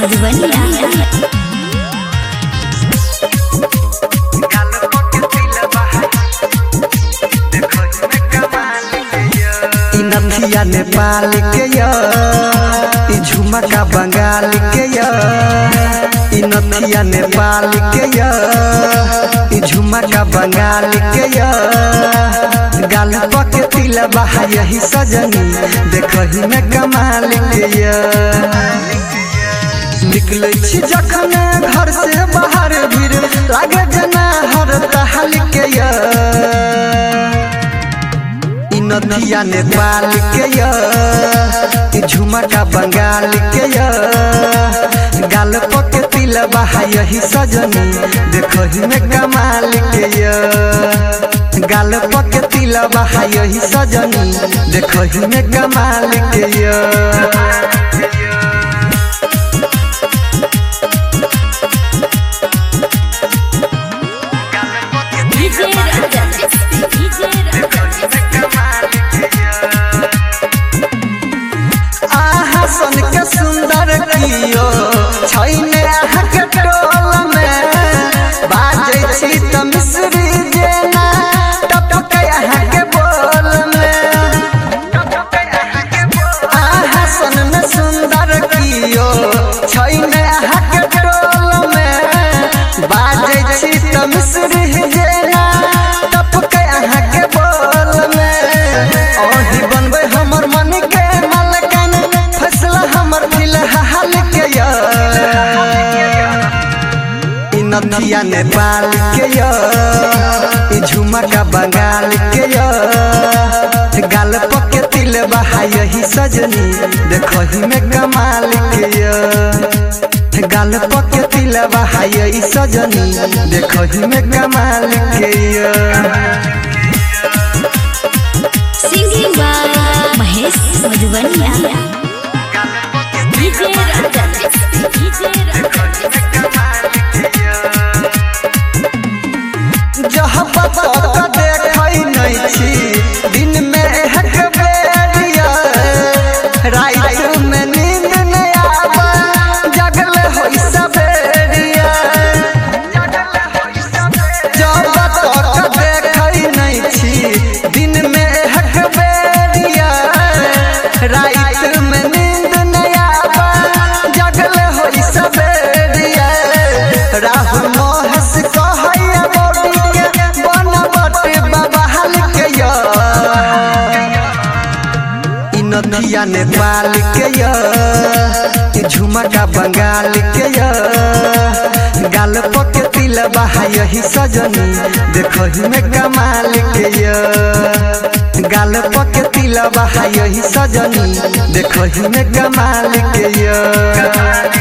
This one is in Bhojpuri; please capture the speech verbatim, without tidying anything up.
नथिया नेपाल के या झुमका बंगाल के या नथिया नेपाल के या झुमका बंगाल के या गाल पके तिल बहा यही सजनी देखही में कमाल के या निकले छी जखन घर से बाहर भीड़ लागे जना हर तहल के या नथिया नेपाल के या झुमका बंगाल के या गाल पके तिल बहा यही सजनी देखही में कमाल के या गाल पके तिल बहा यही सजनी देखही में कमाल के या सन के सुंदर कियो छैने अहाँ के टोल में बाजै छी त मिश्री जेना टपके अहाँ के बोल में आहा सन में सुंदर कियो छैने अहाँ के टोल में बाजै छी त मिश्री जेना टपके अहाँ के बोल में ओही बनबै हमर मन के नथिया नेपाल के या झुमका बंगाल के या गाल पके तिल बहा यही सजनी देखही में कमाल के या गाल पके तिल बहा यही सजनी देखही में कमाल के या सिंगिंग बाय महेश मधुबनिया दिन में हक बेरिया रात में नींद नहीं आवा जगल होई सबेरिया जब तक देखै नहीं छी दिन में हक बेरिया रात में नींद नहीं आवा जगल होई सबेरिया राहुल मोहस कहैया बॉडी के बनबट बबहाल के या नथिया नेपाल के या झुमका बंगाल के या गाल पके तिल बहा यही सजनी देखही में कमाल के या गाल पके तिल बहा यही सजनी देखही में कमाल के या।